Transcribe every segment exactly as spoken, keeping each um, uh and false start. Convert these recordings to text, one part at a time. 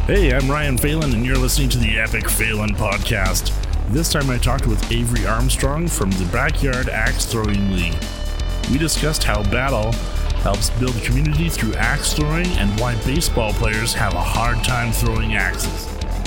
Hey, I'm Ryan Phelan, and you're listening to the Epic Phelan Podcast. This time I talked with Avery Armstrong from the Backyard Axe Throwing League. We discussed how Battle helps build a community through axe throwing and why baseball players have a hard time throwing axes.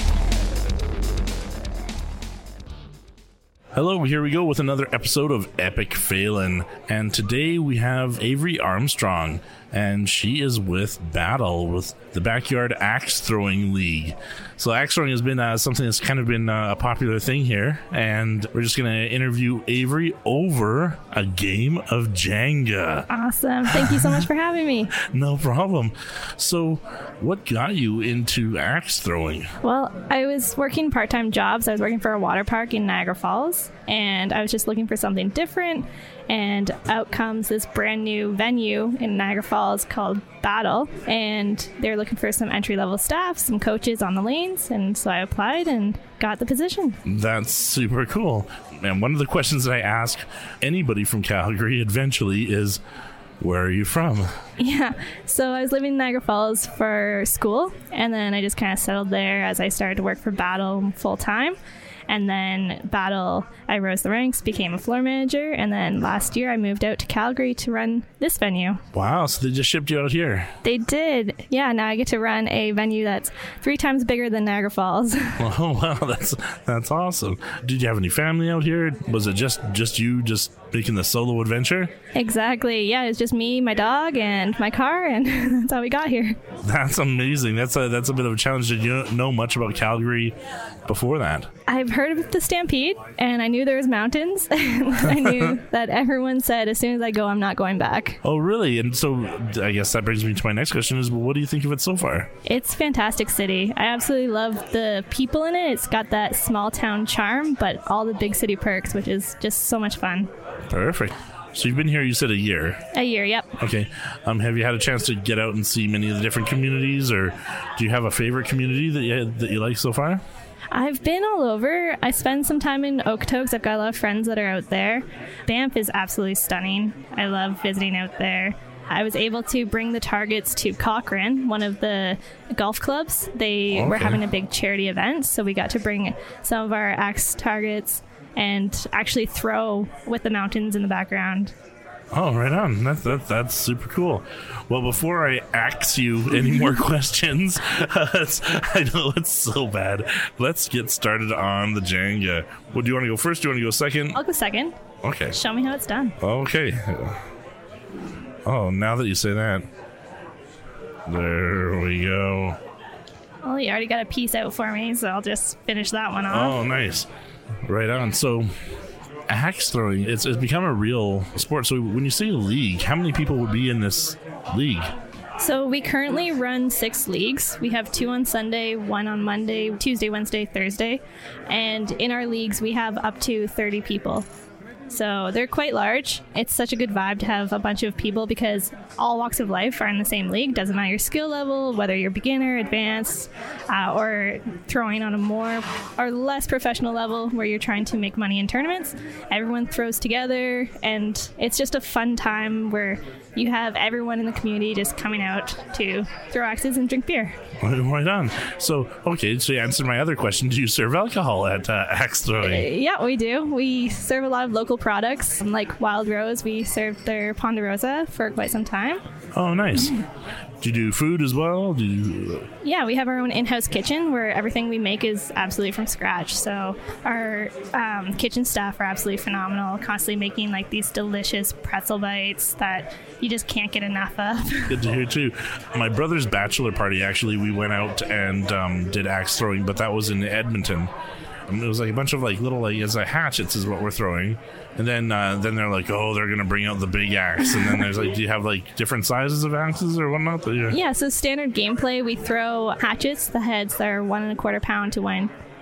Hello, here we go with another episode of Epic Phelan, and today we have Avery Armstrong, and she is with Battle, with the Backyard Axe Throwing League. So axe throwing has been uh, something that's kind of been uh, a popular thing here, and we're just going to interview Avery over a game of Jenga. Awesome. Thank you so much for having me. No problem. So what got you into axe throwing? Well, I was working part-time jobs. I was working for a water park in Niagara Falls, and I was just looking for something different. And out comes this brand new venue in Niagara Falls called Battle, and they're looking for some entry-level staff, some coaches on the lanes, and so I applied and got the position. That's super cool. And one of the questions that I ask anybody from Calgary eventually is, where are you from? Yeah, so I was living in Niagara Falls for school, and then I just kind of settled there as I started to work for Battle full-time. And then Battle, I rose the ranks, became a floor manager, and then last year I moved out to Calgary to run this venue. Wow, so they just shipped you out here. They did. Yeah, now I get to run a venue that's three times bigger than Niagara Falls. Oh, wow, that's that's awesome. Did you have any family out here? Was it just, just you just making the solo adventure? Exactly. Yeah, it's just me, my dog, and my car, and that's how we got here. That's amazing. That's a, that's a bit of a challenge. Did you know much about Calgary before that? I've heard of the Stampede, and I knew there was mountains. I knew that everyone said, as soon as I go, I'm not going back. Oh, really? And so I guess that brings me to my next question is, what do you think of it so far? It's a fantastic city. I absolutely love the people in it. It's got that small town charm, but all the big city perks, which is just so much fun. Perfect. So you've been here, you said a year. A year, yep. Okay. Um, have you had a chance to get out and see many of the different communities, or do you have a favorite community that you, that you like so far? I've been all over. I spend some time in Okotoks. I've got a lot of friends that are out there. Banff is absolutely stunning. I love visiting out there. I was able to bring the targets to Cochrane, one of the golf clubs. They okay. were having a big charity event, so we got to bring some of our axe targets and actually throw with the mountains in the background. Oh, right on. That's that, that's super cool. Well, before I ask you any more questions, uh, I know it's so bad. Let's get started on the Jenga. Well, do you want to go first? Do you want to go second? I'll go second. Okay. Show me how it's done. Okay. Oh, now that you say that. There we go. Well, you already got a piece out for me, so I'll just finish that one off. Oh, nice. Right on. So axe throwing, it's, it's become a real sport. So when you say league, how many people would be in this league? So we currently run six leagues. We have two on Sunday, one on Monday, Tuesday, Wednesday, Thursday. And in our leagues, we have up to thirty people. So they're quite large. It's such a good vibe to have a bunch of people because all walks of life are in the same league. Doesn't matter your skill level, whether you're beginner, advanced, uh, or throwing on a more or less professional level where you're trying to make money in tournaments. Everyone throws together, and it's just a fun time where you have everyone in the community just coming out to throw axes and drink beer. Right on. So, okay, so you answered my other question. Do you serve alcohol at uh, axe throwing? Uh, yeah, we do. We serve a lot of local products. Like Wild Rose, we served their Ponderosa for quite some time. Oh, nice. Do you do food as well? Do you... Yeah, we have our own in-house kitchen where everything we make is absolutely from scratch. So our um, kitchen staff are absolutely phenomenal, constantly making like these delicious pretzel bites that you just can't get enough of. Good to hear too. My brother's bachelor party, actually, we went out and um, did axe throwing, but that was in Edmonton. It was like a bunch of like little like as a hatchets is what we're throwing, and then uh, then they're like, oh, they're gonna bring out the big axe, and then there's like, do you have like different sizes of axes or whatnot? That you're... Yeah, so standard gameplay, we throw hatchets. The heads are one and a quarter pound to one.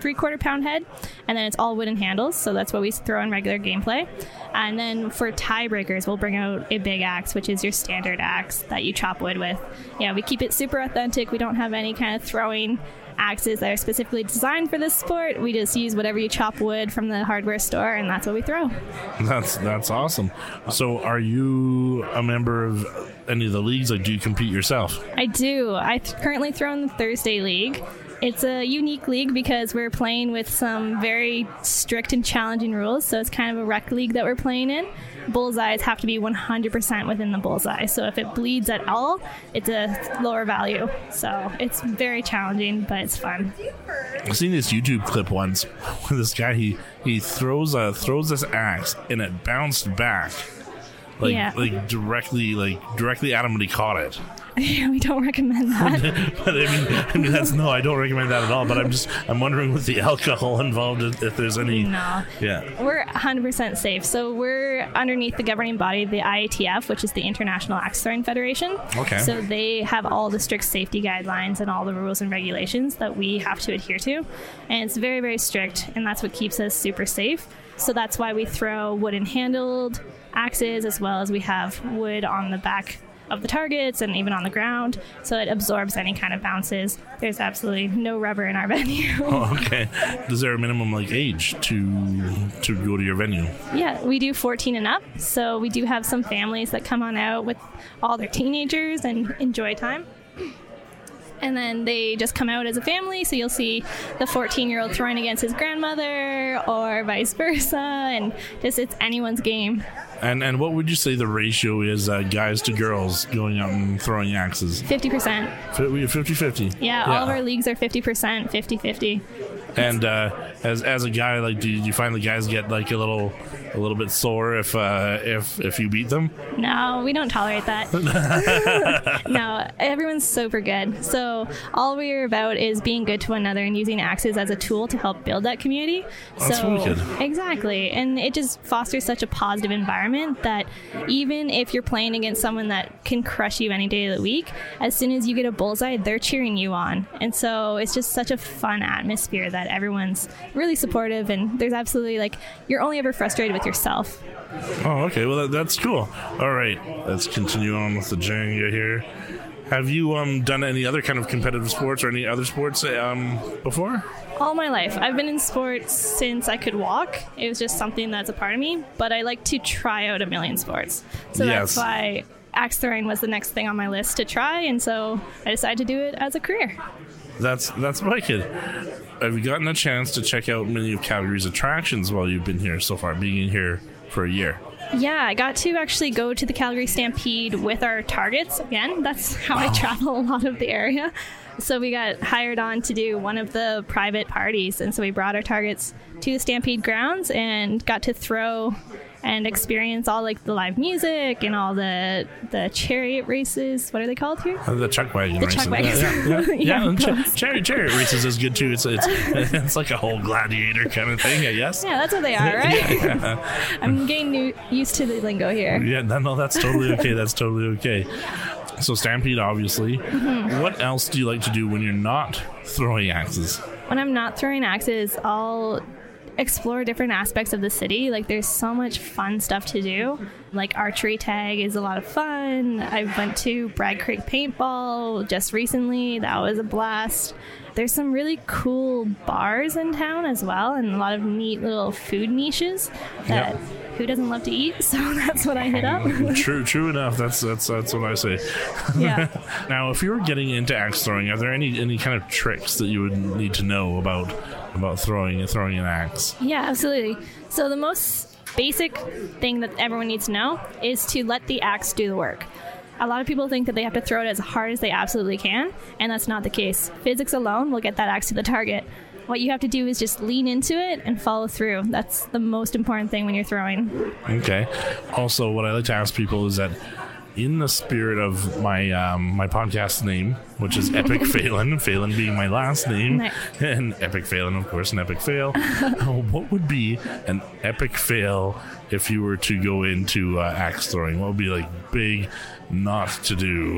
three quarter pound head, and then it's all wooden handles. So that's what we throw in regular gameplay. And then for tiebreakers, we'll bring out a big axe, which is your standard axe that you chop wood with. Yeah, we keep it super authentic. We don't have any kind of throwing axes that are specifically designed for this sport. We just use whatever you chop wood from the hardware store, and that's what we throw. That's that's awesome. So are you a member of any of the leagues? Like, do you compete yourself? I do. I th- currently throw in the Thursday League. It's a unique league because we're playing with some very strict and challenging rules. So it's kind of a rec league that we're playing in. Bullseyes have to be one hundred percent within the bullseye. So if it bleeds at all, it's a lower value. So it's very challenging, but it's fun. I've seen this YouTube clip once where this guy, he, he throws a, throws this axe and it bounced back. Like, yeah. like directly, like directly at him when he caught it. We don't recommend that. But I mean, I mean, that's no, I don't recommend that at all. But I'm just, I'm wondering with the alcohol involved, if, if there's any. No. Yeah. We're one hundred percent safe. So we're underneath the governing body, the I A T F, which is the International Axe Throwing Federation. Okay. So they have all the strict safety guidelines and all the rules and regulations that we have to adhere to, and it's very, very strict, and that's what keeps us super safe. So that's why we throw wooden handled axes, as well as we have wood on the back of the targets and even on the ground, so it absorbs any kind of bounces. There's absolutely no rubber in our venue. Oh, okay. Is there a minimum like age to to go to your venue? Yeah, we do fourteen and up, so we do have some families that come on out with all their teenagers and enjoy time. And then they just come out as a family, so you'll see the fourteen-year-old throwing against his grandmother or vice versa, and just it's anyone's game. And and what would you say the ratio is, uh, guys to girls going out and throwing axes? fifty percent. fifty-fifty? Yeah, all of our leagues are fifty percent, fifty-fifty. And uh, as as a guy, like, do you, do you find the guys get like a little a little bit sore if uh, if if you beat them? No, we don't tolerate that. No, everyone's super good. So all we're about is being good to one another and using axes as a tool to help build that community. That's so wicked. Exactly, and it just fosters such a positive environment that even if you're playing against someone that can crush you any day of the week, as soon as you get a bullseye, they're cheering you on, and so it's just such a fun atmosphere that everyone's really supportive, and there's absolutely, like, you're only ever frustrated with yourself. Oh, okay. Well, that, that's cool. All right, let's continue on with the Jenga here. Have you um done any other kind of competitive sports or any other sports um before? All my life. I've been in sports since I could walk. It was just something that's a part of me, but I like to try out a million sports. So Yes. that's why axe throwing was the next thing on my list to try, and so I decided to do it as a career. That's that's wicked. Have you gotten a chance to check out many of Calgary's attractions while you've been here so far, being here for a year? Yeah, I got to actually go to the Calgary Stampede with our targets. Again, that's how I travel a lot of the area. So we got hired on to do one of the private parties, and so we brought our targets to the Stampede grounds and got to throw and experience all, like, the live music and all the the chariot races. What are they called here? Uh, the chuck wagon The racing. chuck wagons. Yeah, yeah, yeah. Yeah, yeah and ch- those. chariot, chariot races is good too. It's it's it's like a whole gladiator kind of thing, I guess. Yeah, that's what they are, right? Yeah, yeah. I'm getting new, used to the lingo here. Yeah, no, no, that's totally okay. That's totally okay. So Stampede, obviously. Mm-hmm. What else do you like to do when you're not throwing axes? When I'm not throwing axes, I'll explore different aspects of the city. Like, there's so much fun stuff to do. Like, archery tag is a lot of fun. I went to Bragg Creek paintball just recently. That was a blast. There's some really cool bars in town as well, and a lot of neat little food niches that Yep. who doesn't love to eat? So that's what I hit up. True, true enough. That's that's that's what I say. Yeah. Now, if you were getting into axe throwing, are there any any kind of tricks that you would need to know about about throwing throwing an axe? Yeah, absolutely. So the most basic thing that everyone needs to know is to let the axe do the work. A lot of people think that they have to throw it as hard as they absolutely can, and that's not the case. Physics alone will get that axe to the target. What you have to do is just lean into it and follow through. That's the most important thing when you're throwing. Okay. Also, what I like to ask people is that, in the spirit of my um, my podcast name, which is Epic Phelan, Phelan being my last name, Nice. and Epic Phelan, of course, an epic fail. What would be an epic fail if you were to go into uh, axe throwing? What would be like big not to do?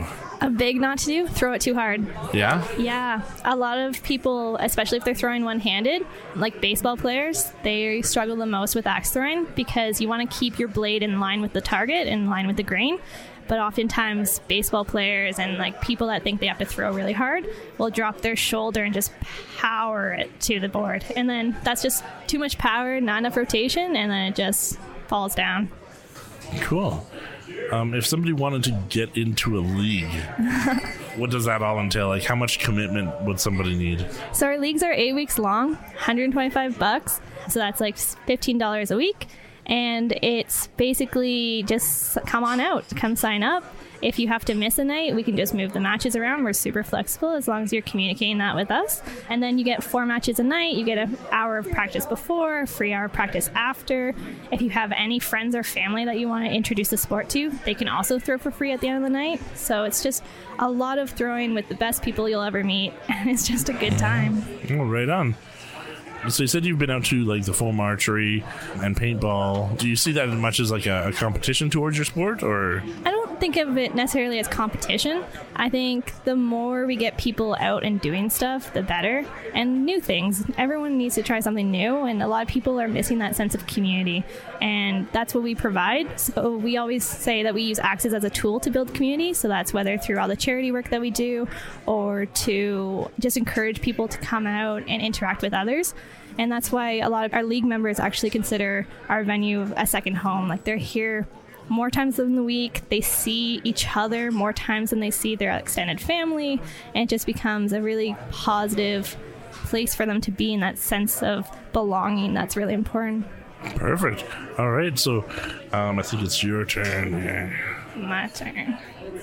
A big not to do, throw it too hard. Yeah? Yeah. A lot of people, especially if they're throwing one-handed, like baseball players, they struggle the most with axe throwing because you want to keep your blade in line with the target, in line with the grain. But oftentimes baseball players and like people that think they have to throw really hard will drop their shoulder and just power it to the board. And then that's just too much power, not enough rotation, and then it just falls down. Cool. Um, if somebody wanted to get into a league, what does that all entail? Like, how much commitment would somebody need? So our leagues are eight weeks long, one hundred twenty-five bucks. So that's like fifteen dollars a week. And it's basically just come on out, come sign up. If you have to miss a night, we can just move the matches around. We're super flexible as long as you're communicating that with us. And then you get four matches a night. You get an hour of practice before, a free hour of practice after. If you have any friends or family that you want to introduce the sport to, they can also throw for free at the end of the night. So it's just a lot of throwing with the best people you'll ever meet. And it's just a good time. Oh, right on. So you said you've been out to like the foam archery and paintball. Do you see that as much as like a, a competition towards your sport, or? I don't think of it necessarily as competition. I think the more we get people out and doing stuff, the better. And new things. Everyone needs to try something new, and a lot of people are missing that sense of community. And that's what we provide. So we always say that we use axes as a tool to build community. So that's whether through all the charity work that we do or to just encourage people to come out and interact with others. And that's why a lot of our league members actually consider our venue a second home. Like, they're here more times in the week. They see each other more times than they see their extended family. And it just becomes a really positive place for them to be in that sense of belonging. That's really important. Perfect. All right. So um, I think it's your turn. My turn.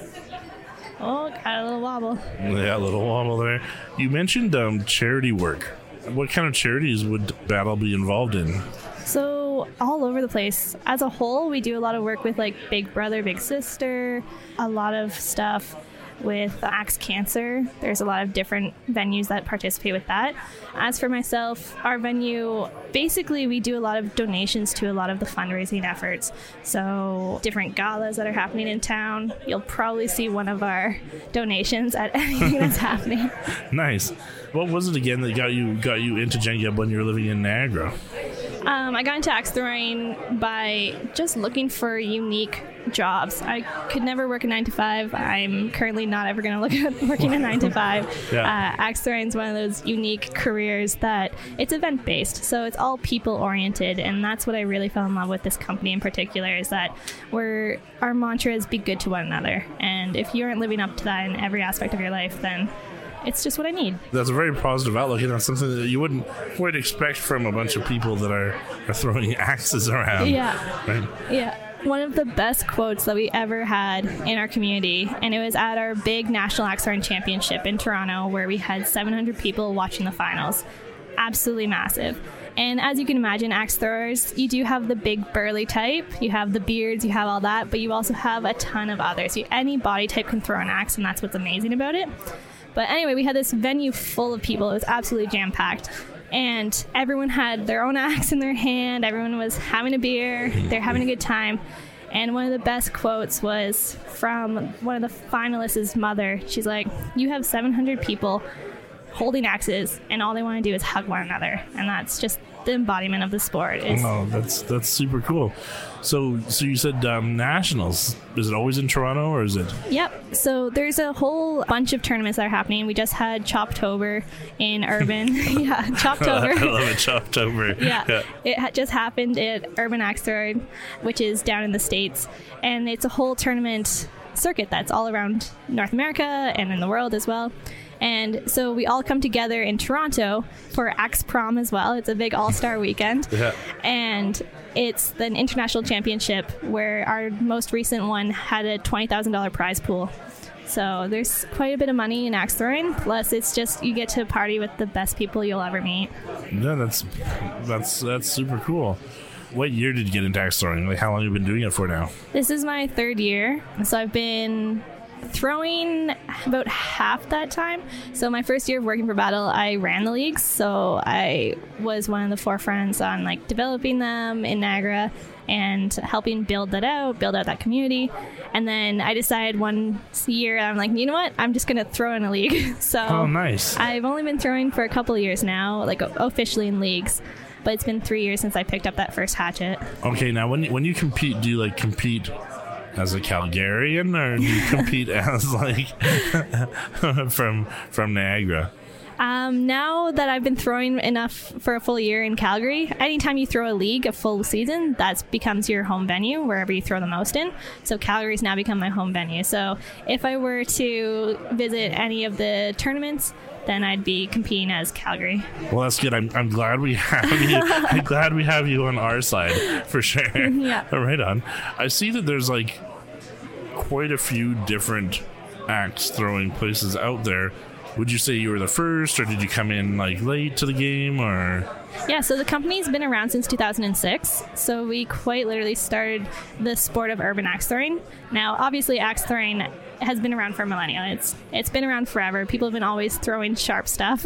Oh, got a little wobble. Yeah, a little wobble there. You mentioned um, charity work. What kind of charities would Battle be involved in? So all over the place. As a whole, we do a lot of work with like Big Brother, Big Sister, a lot of stuff with Axe Cancer. There's a lot of different venues that participate with that. As for myself, our venue, basically we do a lot of donations to a lot of the fundraising efforts. So different galas that are happening in town, you'll probably see one of our donations at anything that's happening. Nice. What was it again that got you got you into Jenga when you were living in Niagara? Um, I got into axe throwing by just looking for unique jobs. I could never work a nine to five. I'm currently not ever going to look at working a nine to five. Yeah. Uh, axe throwing is one of those unique careers that it's event based, so it's all people oriented, and that's what I really fell in love with this company in particular. Is that we're our mantra is be good to one another, and if you aren't living up to that in every aspect of your life, then it's just what I need. That's a very positive outlook, and that's something that you wouldn't quite expect from a bunch of people that are, are throwing axes around. Yeah. Right? Yeah. One of the best quotes that we ever had in our community, and it was at our big National Axe Throwing Championship in Toronto, where we had seven hundred people watching the finals. Absolutely massive. And as you can imagine, axe throwers, you do have the big burly type, you have the beards, you have all that, but you also have a ton of others. You, any body type can throw an axe, and that's what's amazing about it. But anyway, we had this venue full of people. It was absolutely jam-packed. And everyone had their own axe in their hand. Everyone was having a beer. They're having a good time. And one of the best quotes was from one of the finalists' mother. She's like, you have seven hundred people holding axes, and all they want to do is hug one another. And that's just the embodiment of the sport. It's, oh, that's that's super cool. So, so you said um, nationals. Is it always in Toronto, or is it? Yep. So there's a whole bunch of tournaments that are happening. We just had Choptober in Urban. yeah, Choptober. I love it, Choptober. yeah. yeah, it ha- just happened at Urban Axe Throwing, which is down in the States, and it's a whole tournament circuit that's all around North America and in the world as well. And so we all come together in Toronto for Axe Prom as well. It's a big all-star weekend. Yeah. And it's an international championship where our most recent one had a twenty thousand dollars prize pool. So there's quite a bit of money in axe throwing. Plus, it's just you get to party with the best people you'll ever meet. Yeah, that's that's that's super cool. What year did you get into axe throwing? Like, how long have you been doing it for now? This is my third year. So I've been throwing about half that time. So my first year of working for Battle, I ran the leagues. So I was one of the forefronts on like developing them in Niagara and helping build that out, build out that community. And then I decided one year, I'm like, you know what? I'm just going to throw in a league. So oh, nice. I've only been throwing for a couple of years now, like officially in leagues. But it's been three years since I picked up that first hatchet. Okay, now when when you compete, do you like compete as a Calgarian, or do you compete as like from from Niagara? Um, now that I've been throwing enough for a full year in Calgary, anytime you throw a league, a full season, that becomes your home venue, wherever you throw the most in. So Calgary's now become my home venue. So if I were to visit any of the tournaments, then I'd be competing as Calgary. Well, that's good. I'm, I'm glad we have you. I'm glad we have you on our side for sure. Yeah. Right on. I see that there's like quite a few different axe throwing places out there. Would you say you were the first, or did you come in like late to the game, or? Yeah, so the company's been around since two thousand six, so we quite literally started the sport of urban axe throwing. Now, obviously, axe throwing has been around for millennia. It's it's been around forever. People have been always throwing sharp stuff.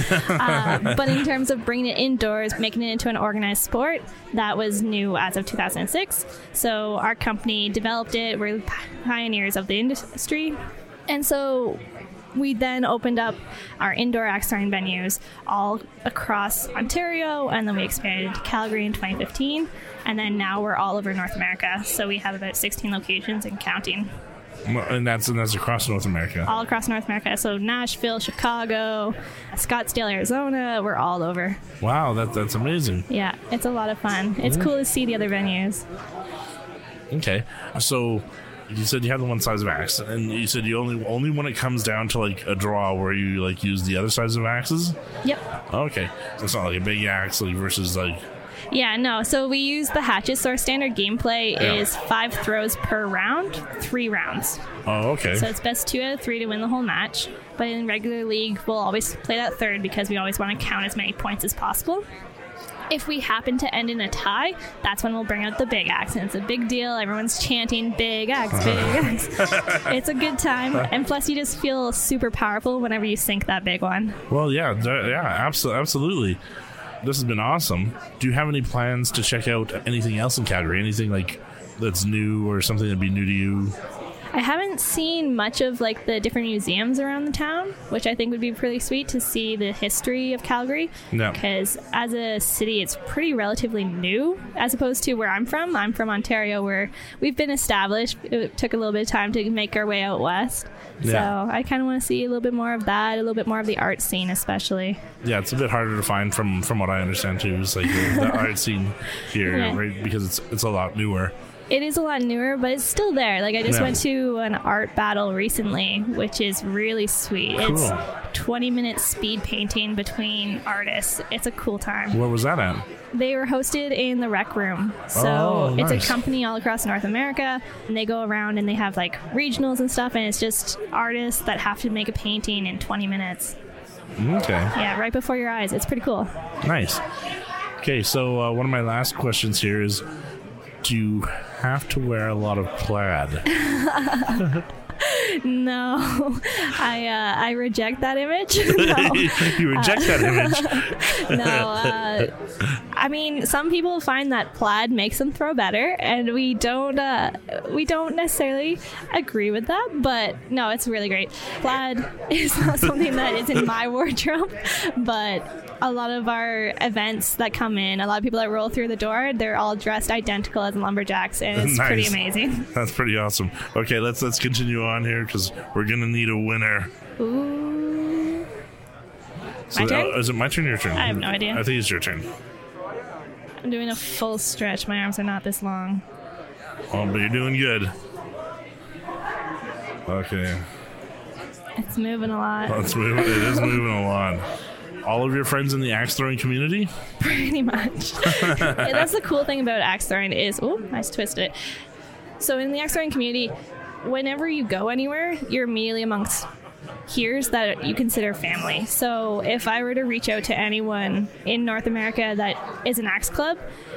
uh, but in terms of bringing it indoors, making it into an organized sport, that was new as of two thousand six. So our company developed it. We're pioneers of the industry. And so we then opened up our indoor axe throwing venues all across Ontario, and then we expanded to Calgary in twenty fifteen, and then now we're all over North America. So we have about sixteen locations and counting. And that's and that's across North America. All across North America. So Nashville, Chicago, Scottsdale, Arizona, we're all over. Wow, that that's amazing. Yeah, it's a lot of fun. It's cool to see the other venues. Okay, so you said you have the one size of axe, and you said you only only when it comes down to like a draw where you like use the other size of axes. Yep. Okay, so it's not like a big axe like versus like. Yeah, no. So we use the hatchets. So our standard gameplay Yeah. is five throws per round, three rounds. Oh, okay. So it's best two out of three to win the whole match. But in regular league, we'll always play that third because we always want to count as many points as possible. If we happen to end in a tie, that's when we'll bring out the big axe. And it's a big deal. Everyone's chanting, big axe, big axe. It's a good time. And plus, you just feel super powerful whenever you sink that big one. Well, yeah, th- yeah, abso- absolutely. This has been awesome. Do you have any plans to check out anything else in Calgary? Anything like that's new or something that'd be new to you? I haven't seen much of like the different museums around the town, which I think would be pretty sweet to see the history of Calgary. No. Because as a city, it's pretty relatively new as opposed to where I'm from. I'm from Ontario, where we've been established. It took a little bit of time to make our way out west. Yeah. So I kind of want to see a little bit more of that, a little bit more of the art scene especially. Yeah, it's a bit harder to find from, from what I understand too. It's like the, the art scene here, Yeah. right? Because it's it's a lot newer. It is a lot newer, but it's still there. Like I just Yeah. went to an art battle recently, which is really sweet. Cool. It's twenty minute speed painting between artists. It's a cool time. Where was that at? They were hosted in the Rec Room. So Oh, it's nice. a company all across North America, and they go around and they have like regionals and stuff, and it's just artists that have to make a painting in twenty minutes. Okay, Yeah, right before your eyes. It's pretty cool. nice. Okay, so uh, one of my last questions here is, do you have to wear a lot of plaid? No, I uh, I reject that image. No. You reject that image. No, uh, I mean, some people find that plaid makes them throw better, and we don't uh, we don't necessarily agree with that. But no, it's really great. Plaid is not something that is in my wardrobe, but a lot of our events that come in, a lot of people that roll through the door, they're all dressed identical as lumberjacks, and it's Nice. pretty amazing. That's pretty awesome. Okay, let's let's continue on here because we're gonna need a winner. Ooh. So, My turn? uh, is it my turn or your turn? I have no idea. I think it's your turn. I'm doing a full stretch. My arms are not this long. Oh, but you're doing good. Okay, It's moving a lot. let's move. It is moving a lot. All of your friends in the axe throwing community? Pretty much. Yeah, that's the cool thing about axe throwing is, oh, I just twisted it. So in the axe throwing community, whenever you go anywhere, you're immediately amongst peers that you consider family. So if I were to reach out to anyone in North America that is an axe club,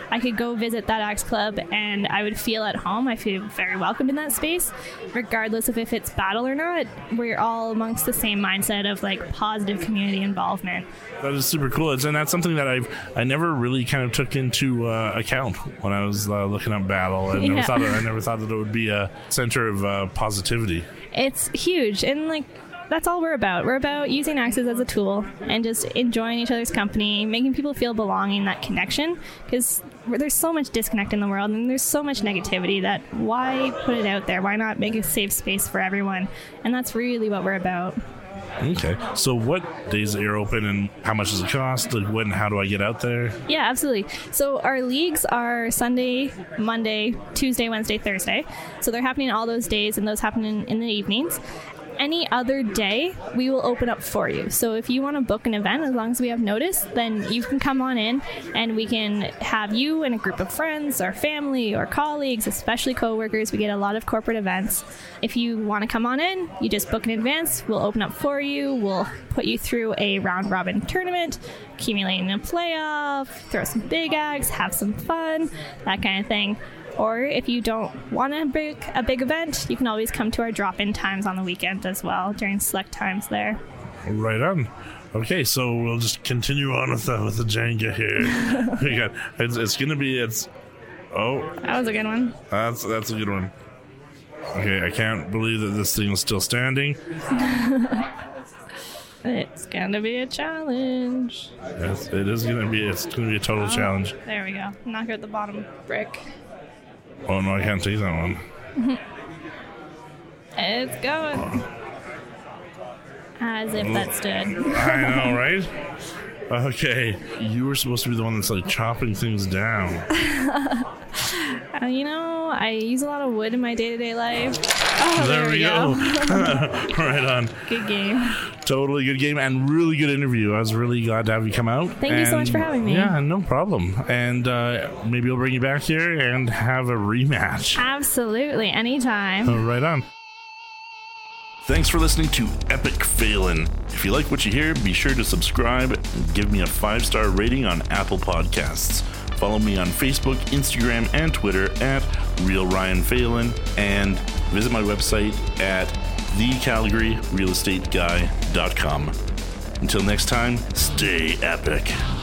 I could go visit that Axe Club and I would feel at home. I feel very welcome in that space, regardless of if it's battle or not. We're all amongst the same mindset of like positive community involvement. That is super cool. It's, and that's something that I've I never really kind of took into uh, account when I was uh, looking up battle. I never Yeah. thought I never thought that it would be a center of uh, positivity. It's huge, and like that's all we're about. We're about using axes as a tool and just enjoying each other's company, making people feel belonging, that connection, because there's so much disconnect in the world and there's so much negativity that why put it out there? Why not make a safe space for everyone? And that's really what we're about. Okay. So what days are you open and how much does it cost? Like when, how do I get out there? Yeah, absolutely. So our leagues are Sunday, Monday, Tuesday, Wednesday, Thursday. So they're happening all those days, and those happen in, in the evenings. Any other day, we will open up for you. So if you want to book an event, as long as we have notice, then you can come on in and we can have you and a group of friends or family or colleagues, especially coworkers. We get a lot of corporate events. If you want to come on in, you just book in advance. We'll open up for you. We'll put you through a round robin tournament, accumulating a playoff, throw some big acts, have some fun, that kind of thing. Or if you don't want a big, a big event, you can always come to our drop-in times on the weekend as well, during select times there. Right on. Okay, so we'll just continue on with the, with the Jenga here. we got, it's, it's going to be, it's, oh. That was a good one. That's, that's a good one. Okay, I can't believe that this thing is still standing. It's going to be a challenge. Yes, it is going to be, it's going to be a total Oh, challenge. There we go. Knock out the bottom brick. Oh, no, I can't take that one. It's going. As if that stood. I know, right? Okay, you were supposed to be the one that's like chopping things down. Uh, you know, I use a lot of wood in my day-to-day life. Oh, there, there we go. go. Right on. Good game. Totally good game and really good interview. I was really glad to have you come out. Thank you so much for having me. Yeah, no problem. And uh, maybe I'll bring you back here and have a rematch. Absolutely, anytime. Oh, right on. Thanks for listening to Epic Phelan. If you like what you hear, be sure to subscribe and give me a five-star rating on Apple Podcasts. Follow me on Facebook, Instagram, and Twitter at Real Ryan Phelan, and visit my website at the calgary real estate guy dot com. Until next time, stay epic.